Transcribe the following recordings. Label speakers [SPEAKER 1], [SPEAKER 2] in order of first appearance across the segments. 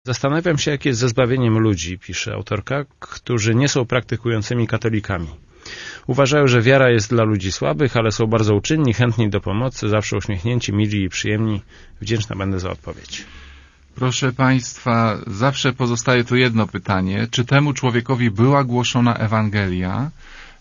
[SPEAKER 1] Zastanawiam się, jak jest ze zbawieniem ludzi, pisze autorka, którzy nie są praktykującymi katolikami. Uważają, że wiara jest dla ludzi słabych, ale są bardzo uczynni, chętni do pomocy, zawsze uśmiechnięci, mili i przyjemni. Wdzięczna będę za odpowiedź.
[SPEAKER 2] Proszę Państwa, zawsze pozostaje tu jedno pytanie. Czy temu człowiekowi była głoszona Ewangelia?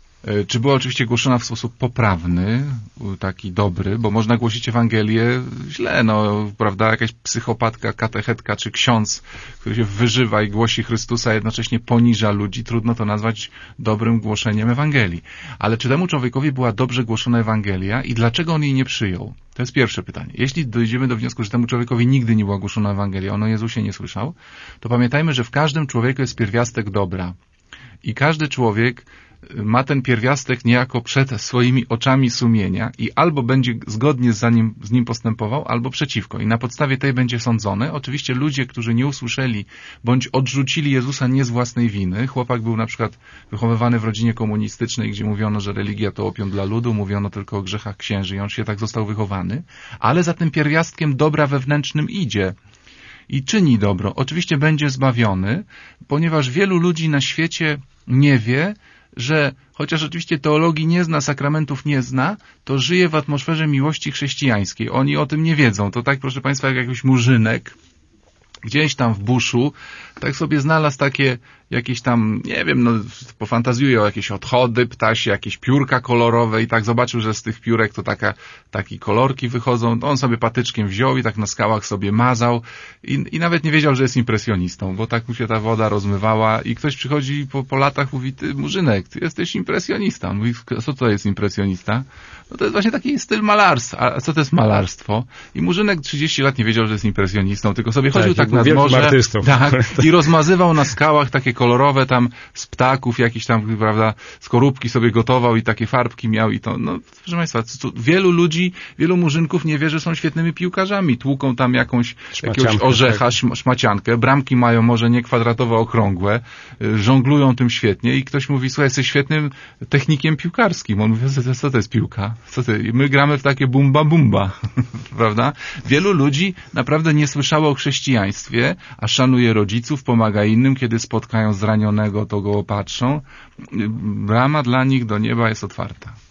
[SPEAKER 2] Czy była oczywiście głoszona w sposób poprawny, taki dobry, bo można głosić Ewangelię źle, prawda, jakaś psychopatka, katechetka czy ksiądz, który się wyżywa i głosi Chrystusa, a jednocześnie poniża ludzi, trudno to nazwać dobrym głoszeniem Ewangelii. Ale czy temu człowiekowi była dobrze głoszona Ewangelia i dlaczego on jej nie przyjął? To jest pierwsze pytanie. Jeśli dojdziemy do wniosku, że temu człowiekowi nigdy nie była głoszona Ewangelia, on o Jezusie nie słyszał, to pamiętajmy, że w każdym człowieku jest pierwiastek dobra. I każdy człowiek ma ten pierwiastek niejako przed swoimi oczami sumienia i albo będzie zgodnie z nim postępował, albo przeciwko. I na podstawie tej będzie sądzony. Oczywiście ludzie, którzy nie usłyszeli, bądź odrzucili Jezusa nie z własnej winy. Chłopak był na przykład wychowywany w rodzinie komunistycznej, gdzie mówiono, że religia to opium dla ludu, mówiono tylko o grzechach księży i on się tak został wychowany. Ale za tym pierwiastkiem dobra wewnętrznym idzie i czyni dobro. Oczywiście będzie zbawiony, ponieważ wielu ludzi na świecie nie wie, że chociaż oczywiście teologii nie zna, sakramentów nie zna, to żyje w atmosferze miłości chrześcijańskiej. Oni o tym nie wiedzą. To tak, proszę Państwa, jak jakiś murzynek gdzieś tam w buszu, tak sobie znalazł takie jakieś tam, nie wiem, pofantazjuję o jakieś odchody ptasie, jakieś piórka kolorowe i tak zobaczył, że z tych piórek to takie kolorki wychodzą. On sobie patyczkiem wziął i tak na skałach sobie mazał i nawet nie wiedział, że jest impresjonistą, bo tak mu się ta woda rozmywała i ktoś przychodzi po latach, mówi, ty murzynek, ty jesteś impresjonista. On mówi, co to jest impresjonista? No to jest właśnie taki styl malarstwa. A co to jest malarstwo? I murzynek 30 lat nie wiedział, że jest impresjonistą, tylko sobie chodził tak nad morze i rozmazywał na skałach takie kolorowe tam z ptaków, jakiś tam, prawda, skorupki sobie gotował i takie farbki miał i to, proszę Państwa, wielu ludzi, wielu murzynków nie wie, że są świetnymi piłkarzami. Tłuką tam jakiegoś orzecha, tak, szmaciankę, bramki mają może nie kwadratowe, okrągłe, żonglują tym świetnie i ktoś mówi, słuchaj, jesteś świetnym technikiem piłkarskim. On mówi, co to jest piłka? My gramy w takie bumba, prawda? Wielu ludzi naprawdę nie słyszało o chrześcijaństwie, a szanuje rodziców, pomaga innym, kiedy spotkają zranionego, to go opatrzą. Brama dla nich do nieba jest otwarta.